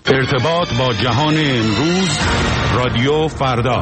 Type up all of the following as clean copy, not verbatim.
ارتباط با جهان امروز، رادیو فردا.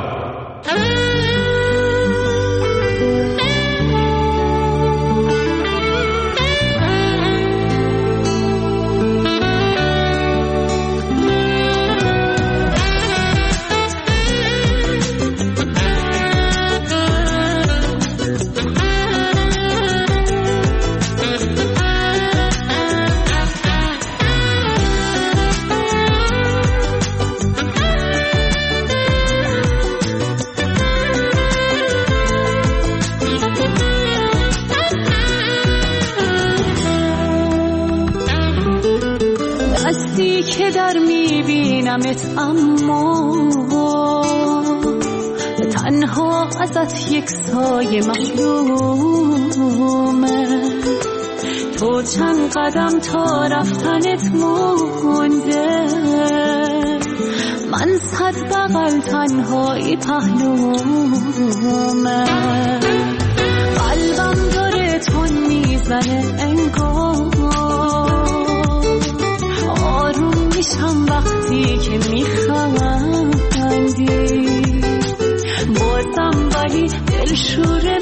که در میبینمت اما تنها ازت یک سایه محرومه، تو چند قدم تا رفتنت مونده، من 100 بغل تنهایی پهلومه، قلبم داره تون میزنه انگار، آروم میشم وقتی که میخندی، بازم ولی دلشوره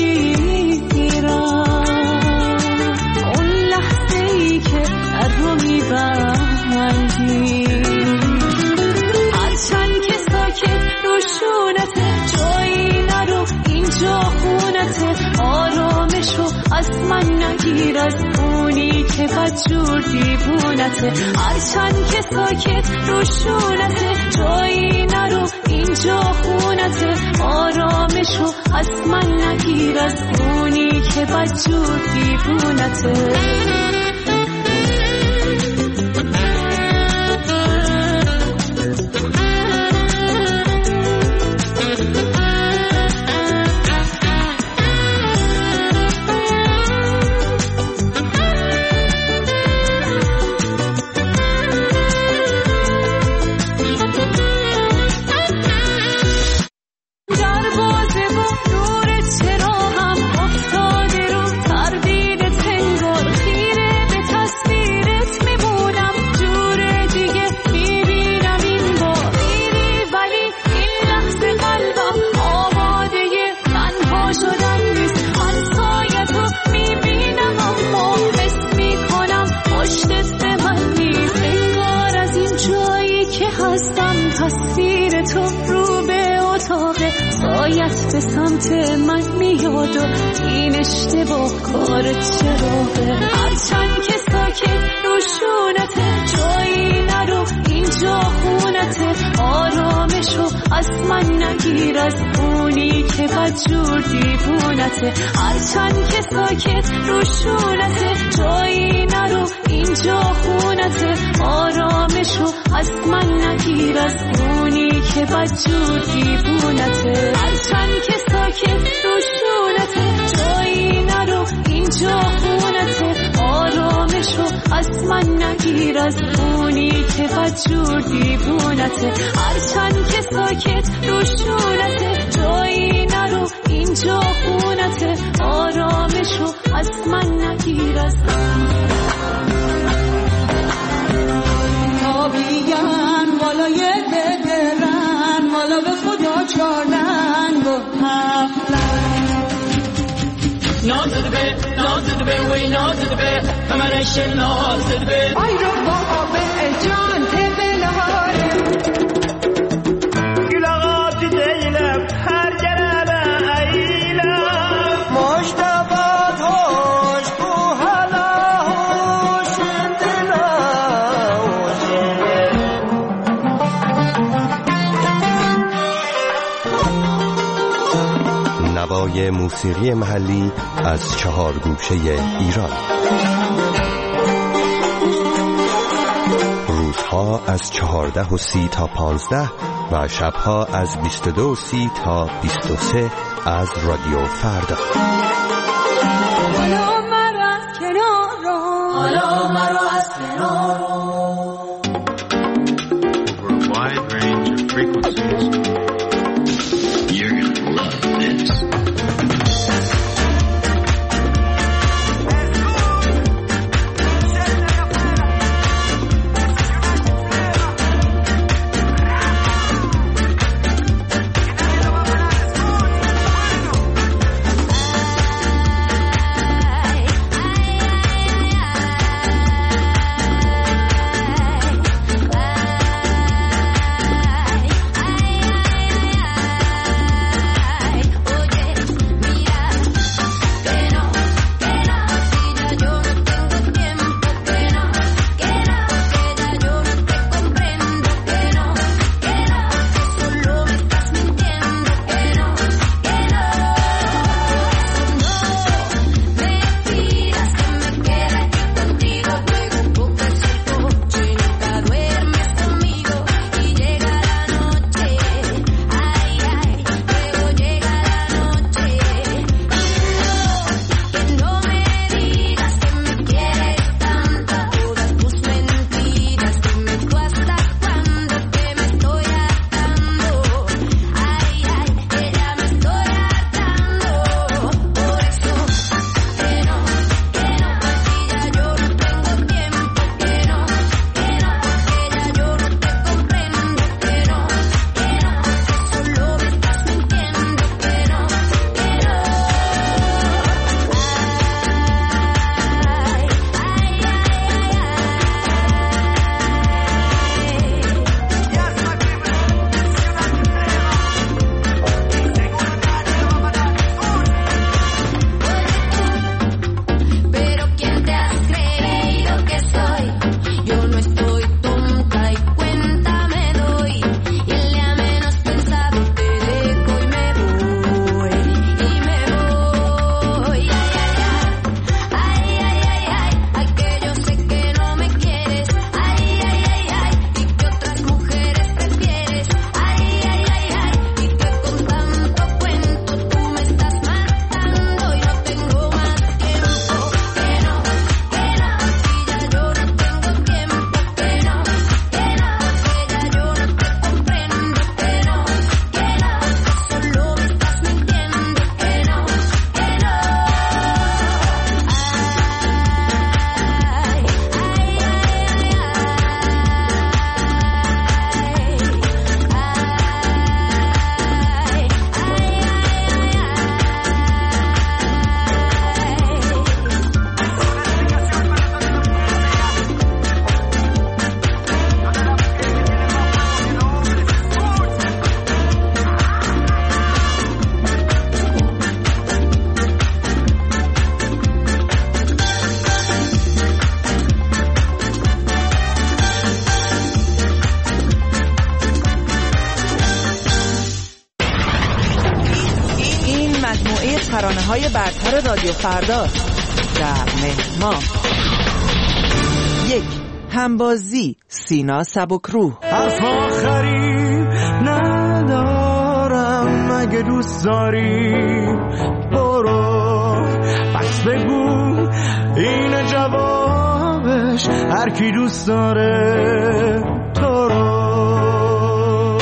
میگیرم اون لحظه ای که در رو میبندی، هرچند که ساکت روشونته، جایی نرو اینجا خونته، آرامشو از من نگیر، از اونی که بدجور دیوونته، هرچند که ساکت روشونته، جایی نرو اینجا خونته، آرامشو از من نگیر، از اونی که بدجور دیوونته. به سمت من میاد و این اشتباه کار چراغه، هرچند که ساکت روشونته، جایی نرو اینجا خونته، آرامشو از من نگیر، از اونی که بدجور دیوونته، هرچند که ساکت روشونته، جایی نرو اینجا خونته، آرامشو از من نگیر، از اونی که بدجور دیوونته، هرچند که ساکت روشونته، جایی نرو اینجا خونته، آرامشو از من نگیر، از اونی که بدجور دیوونته، هرچند که ساکت روشونته، جایی نرو اینجا خونته، آرامشو از من نگیر، از تابیگن بالای درن، والا به خدا چارنن و نازد به وی نازد به کمرش نازد به آی رو بابا به جان تبلهاره گلغات دیلم هر جرابه ایلم مشتبات هوش بو حالا هوش دلا نوای موسیقی محلی از 4 گوشه ایران. روزها از 14:30 تا 15 و شبها از 22:30 تا 23 از رادیو فردا. حالا مرا از کنارو، حالا مرا از کنارو. Over a wide range of frequencies. You're gonna love this. ترانه‌های برتر رادیو فردا در مهما. 1. همبازی سینا سبکروح. حرف آخری ندارم، اگه دوست داری برو، بس بگو این جوابش، هر کی دوست داره تو رو.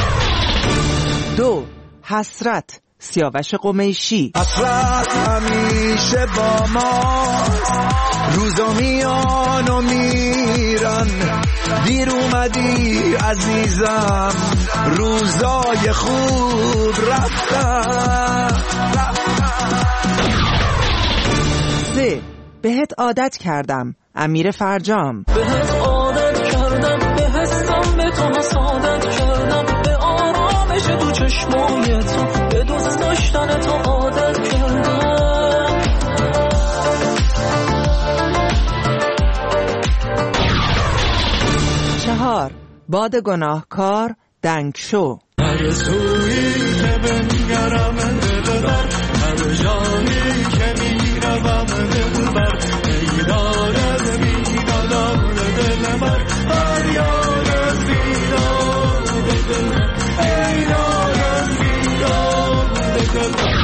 2. حسرت سیاوش قمیشی. حسرت همیشه با ما، روزا میان و میرن، دیر اومدی عزیزم، روزای خوب رفتن. 3. بهت عادت کردم امیر فرجام. بهت عادت کردم، به حسم به تو عادت کردم، به آرامش تو چشمای تو، به دوست داشتن تو عادت کردم. 4. باد گناهکار دنگ شو. هر سویی که بنگرم دلبر، هر جایی که میروم دلبر، ایدارد میدادم دلبر، هر یارد میداد دلبر، ایدارد میداد دلبر.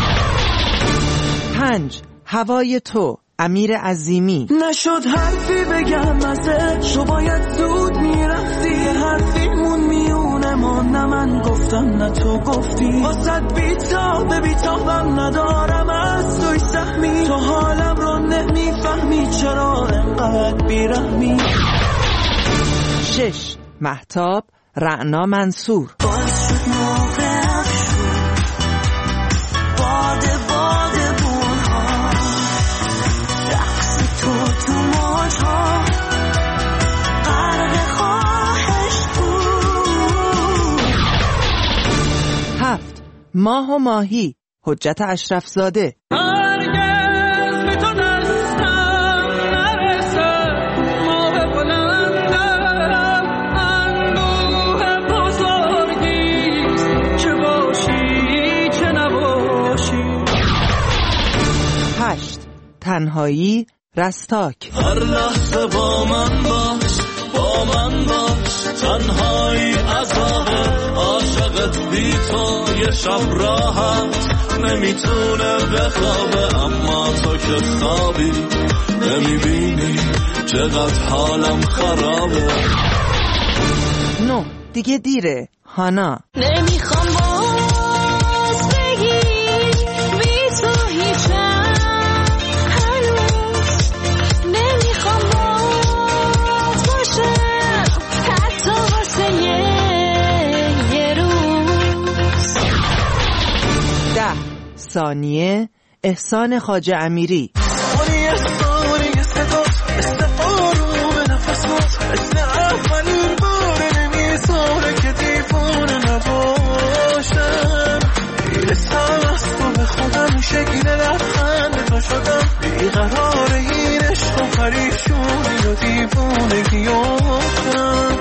5. هوای تو امیر عظیمی. نشد حرفی بگم ازش، تو باید زود میرفتی، حرفیمون میونه ما، نه من گفتم نه تو گفتی، واسد بیتابم ندارم از توی سهمی، تو حالم رو نمیفهمی، چرا انقدر بیرحمی. 6. مهتاب رعنا منصور. باعث شد موقع شد باده بونها، رقص تو موجها، غرق خواهش بود. 7. ماه و ماهی حجت اشرف زاده. هرگز به تو دستم نرسه، ماه بلندم اندوه بزرگیست، چه باشی چه نباشی. 8. تنهایی رستاک. هر لحظه با من باش، با من باش، تنهایی عذابه، عاشقت بی تو یه شب راحت نمیتونه بخوابه، اما تو که خوابی نمیبینی چقدر حالم خرابه. 9. دیگه دیره هانا. نمیخوام باز بگی بی تو هیچم هنوز، نمیخوام باز باشم حتی واسه یه روز. 10. ثانیه احسان خواجه امیری. ثانیه صدات مثل آروم نفسات، مثل اولین بار نمیذاره که دیوانه نباشم، میرسم از تو به خودم، شکل لبخند تو شدم، بیقرار این عشق و پریشونی و دیوانگی آفتم.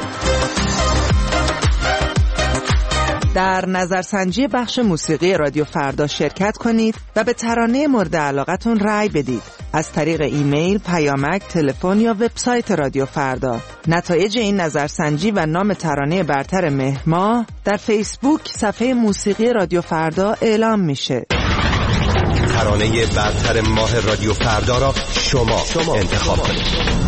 در نظرسنجی بخش موسیقی رادیو فردا شرکت کنید و به ترانه مورد علاقتون رأی بدید از طریق ایمیل، پیامک، تلفن یا وبسایت رادیو فردا. نتایج این نظرسنجی و نام ترانه برتر مهما در فیسبوک صفحه موسیقی رادیو فردا اعلام میشه. ترانه برتر ماه رادیو فردا را شما انتخاب کنید.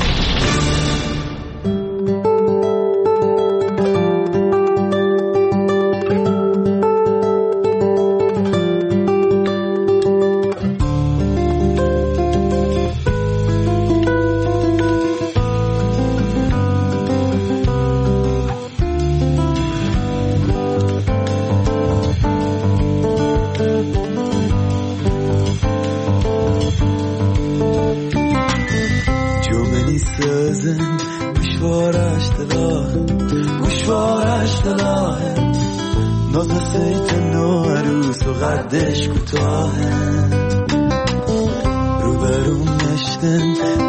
قدش کوتاهه، رو برون نشتن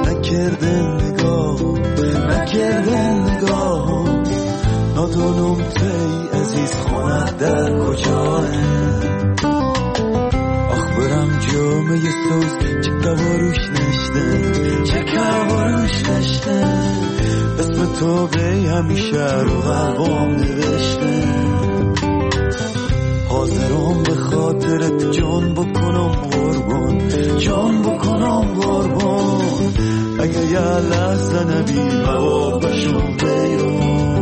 نکردن نگاه، نادونم تی عزیز خونت در کجاه، آخ برم جو روش نشتن چکه و روش نشتن اسم تو به همیشه رو قلبم نوشتن حاضرم به خاطرت جان بکنم قربان جان بکنم قربان اگه یه لحظه نبی موا بشم بیرون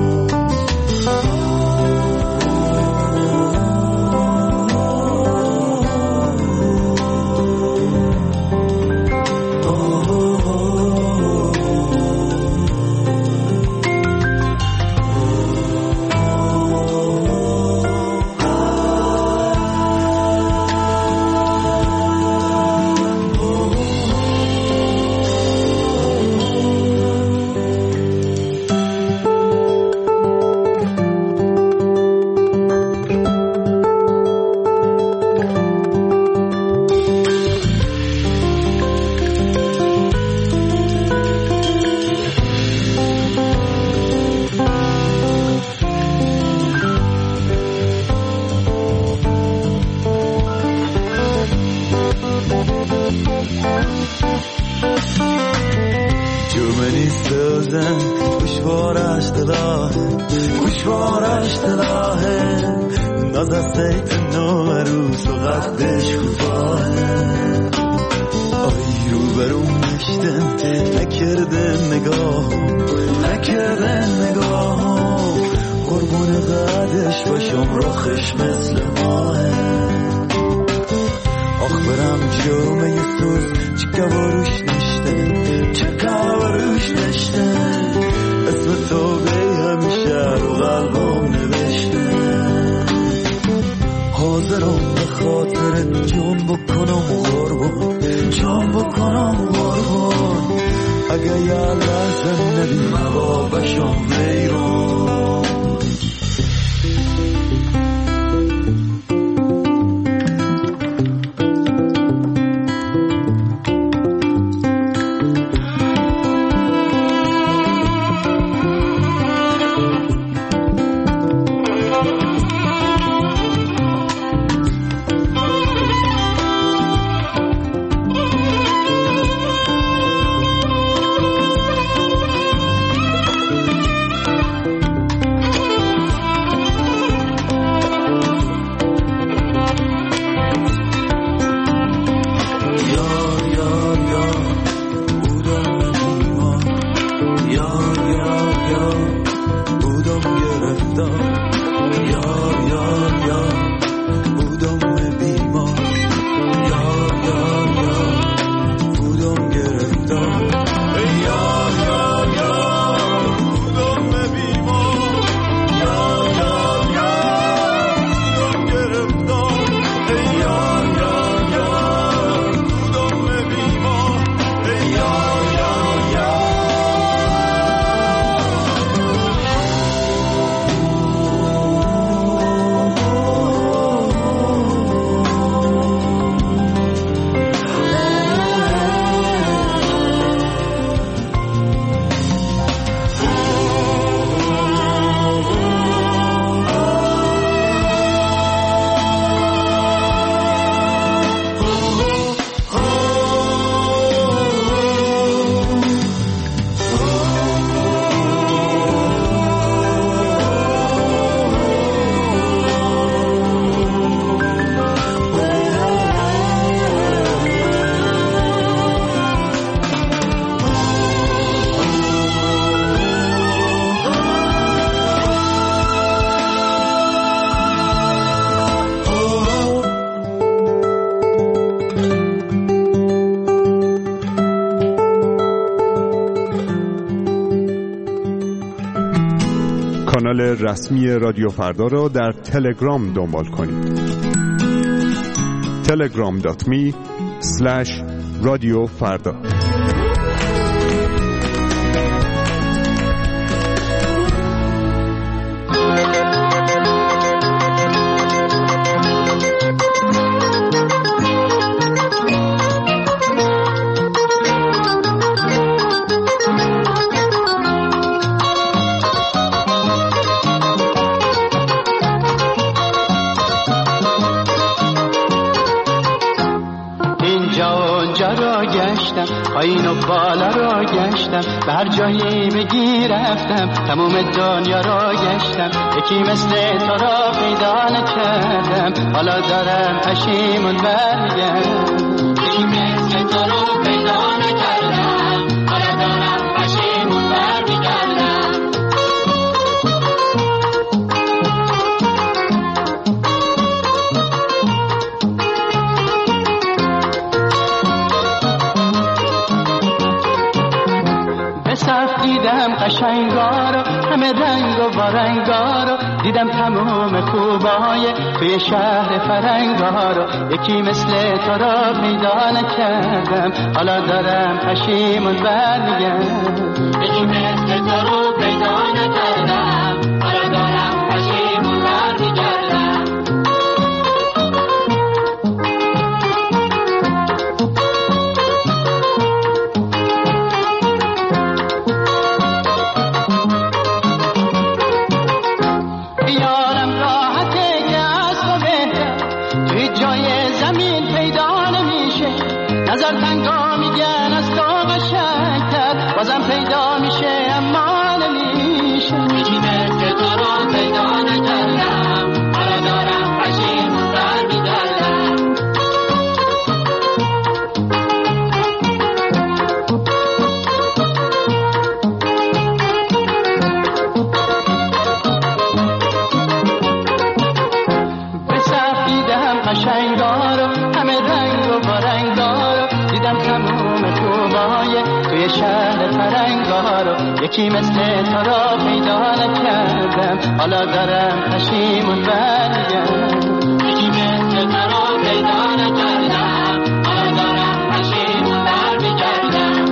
کانال رسمی رادیو فردا را در تلگرام دنبال کنید. telegram.me/رادیوفردا. اینجا جرایم پایین و بالا رو گشتم، به هر جایی بگی رفتم، تموم دنیا رو گشتم، یکی مثل تو را پیدا نکردم، حالا دارم پشیمون برمیگردم. یکی مثل تو رو پیدا نکردم، حالا دارم پشیمون برمیگردم. دیدم قشنگارو، همه رنگ و وارنگارو، دیدم تمام خوبای توی شهر فرنگارو، یکی مثل تو را پیدا نکردم، حالا دارم پشیمون برمیگردم. یکی مثل تو رو پیدا نکردم، حالا دارم پشیمون برمیگردم. نظر تنگا میگن از تو قشنگتر، بازم پیدا میشه اما نمیشه. یکی مثل تو رو پیدا نکردم، حالا دارم پشیمون برمیگردم. به صف دیدم قشنگارو، همه رنگ و بارنگارو، دیدم تموم خوبای توی شهر فرنگارو، یکی مثل تو را پیدا نکردم، حالا دارم پشیمون برمیگردم. یکی مثل تو را پیدا نکردم، حالا دارم پشیمون برمیگردم.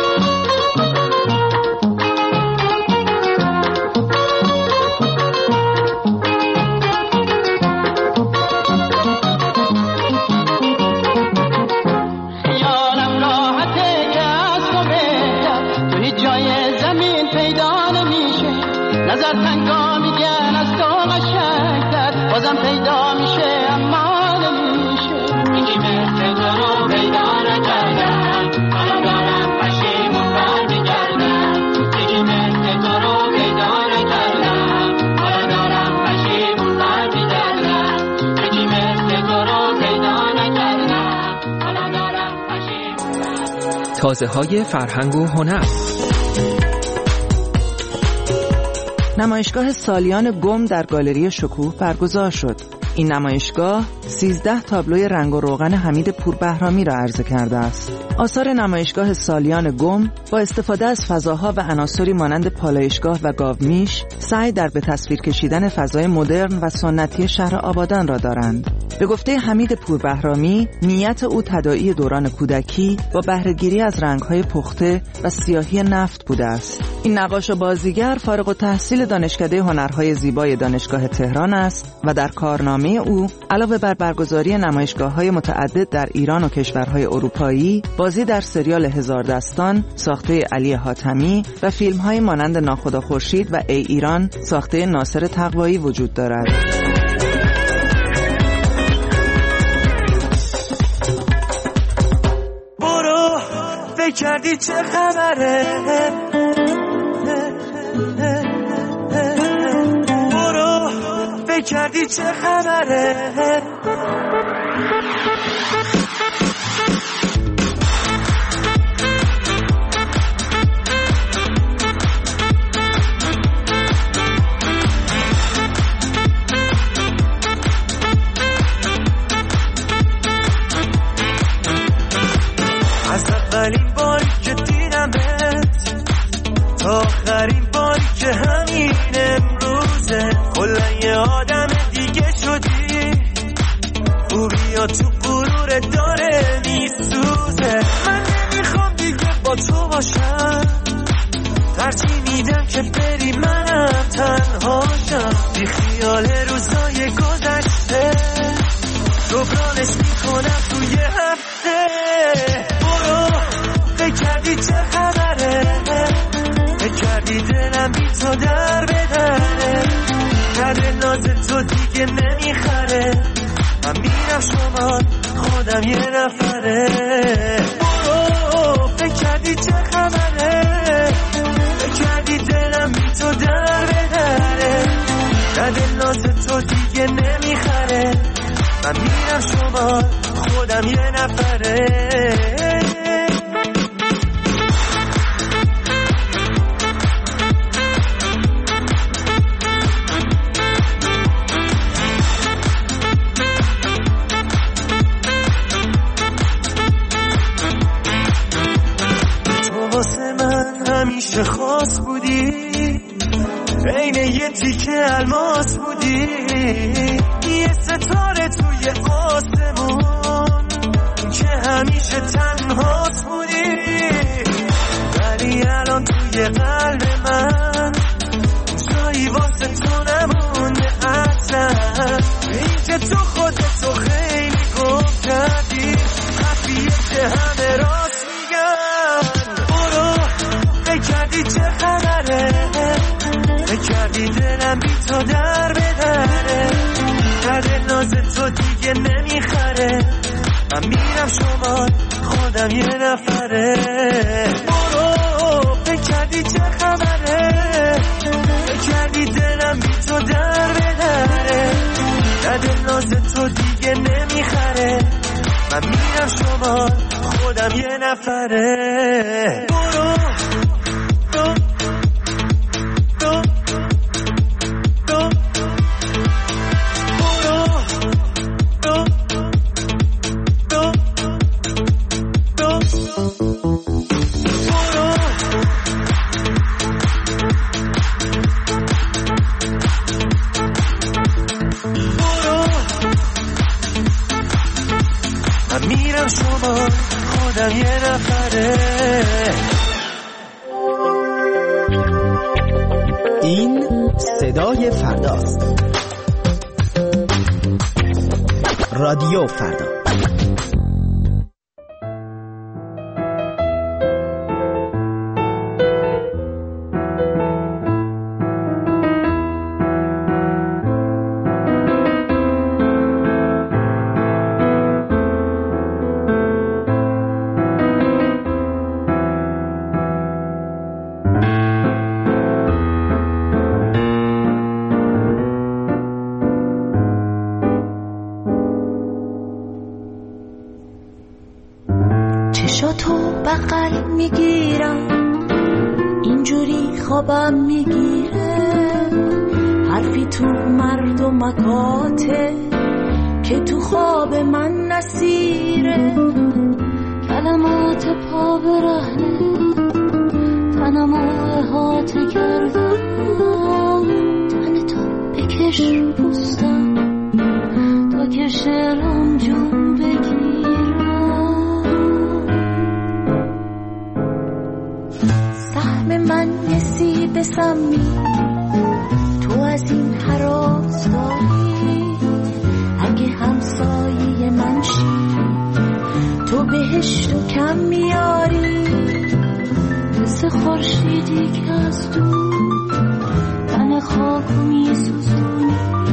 نظر تنگا میگن از تو قشنگتر، بازم پیدا میشه اما نمیشه. یکی مثل تو رو پیدا نکردم، حالا دارم پشیمون برمیگردم. یکی مثل تو رو پیدا نکردم، حالا دارم پشیمون برمیگردم. یکی مثل تو رو پیدا نکردم، حالا دارم پشیمون برمیگردم. تازه‌های فرهنگ و هنر. نمایشگاه سالیان گم در گالری شکوه برگزار شد. این نمایشگاه 13 تابلوی رنگ و روغن حمید پوربهرامی را عرضه کرده است. آثار نمایشگاه سالیان گم با استفاده از فضاها و عناصری مانند پالایشگاه و گاومیش سعی در به تصویر کشیدن فضای مدرن و سنتی شهر آبادان را دارند. به گفته حمید پوربهرامی، نیت او تداعی دوران کودکی با بهره‌گیری از رنگ‌های پخته و سیاهی نفت بوده است. این نقاش و بازیگر فارغ التحصیل دانشکده هنرهای زیبای دانشگاه تهران است و در کارنامه او علاوه بر برگزاری نمایشگاه‌های متعدد در ایران و کشورهای اروپایی، بازی در سریال هزار دستان ساخته علی حاتمی و فیلم‌های مانند ناخدا خورشید و ای ایران ساخته ناصر تقوایی وجود دارد. برو فکر کردی چه خبره، برو فکر کردی چه خبره، از اولین باری که دیدمت تا آخرین باری که همین امروزه، کلا یه آدم دیگه شدی، خوبی تو غرور داره میسوزه. من نمیخوام دیگه با تو باشم، ترجیح میدم که بری منم تنهاشم، بی خیال روزای گذشته جبرانش میکنم توی هفته. برو فکر کردی چه خبره، فکر کردی دلم بی تو در بدره، کرده ناز تو دیگه نمیخره، من میرم شما خودم یه نفره. برو فکر بکردی چه خبره، بکردی دلم بی تو در بدره، نه دل ناز تو دیگه نمیخره، من میرم شما خودم یه نفره. همیشه خاص بودی، عین یه تیکه الماس بودی، یه ستاره توی آسمون که همیشه تنهاست بودی، ولی الان توی قلب من جایی واسه تو نمونده اصلا، این که تو خودتو خیلی گم کردی، حرفیه که همه راست میگن. بکردی چه خبره، بکردی دلم بی تو در بدره، دل ناز تو دیگه نمیخره، من میرم شما خودم یه نفره. برو بکردی چه خبره، بکردی دلم بی تو در بدره، دل ناز تو دیگه نمیخره، من میرم شما خودم یه نفره. برو میرم شما خودم یه نفره. این صدای فرداست. رادیو فردا. چشاتو بغل میگیرم، اینجوری خوابم میگیره، حرفی تو مردمکاته که تو خواب من نسیره، کلمات پا برهنه تنمو احاطه کردم، تن تو بکش پوستم تا که شعرم جون بگیرم، من نصیب سمی تو از این هراس داری، اگه همسایه من شی تو بهشتو کم میاری، مثل خورشیدی که از دور تن خاکو میسوزونی،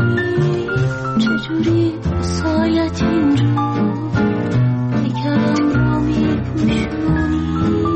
چجوری سایت اینجا پیکرم رو میپوشونی.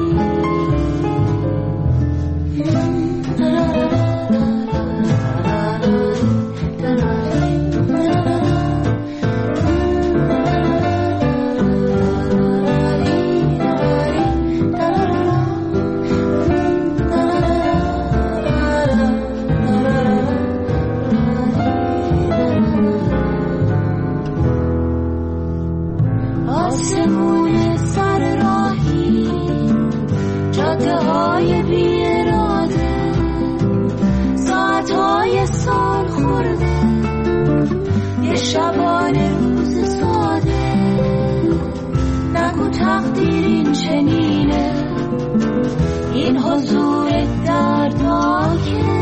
آسمون سر راهی، جاده های بی اراده، ساعت های سال خورده، یه شبانه روز ساده، نگو تقدیر این چنینه، این حضور دردناکه،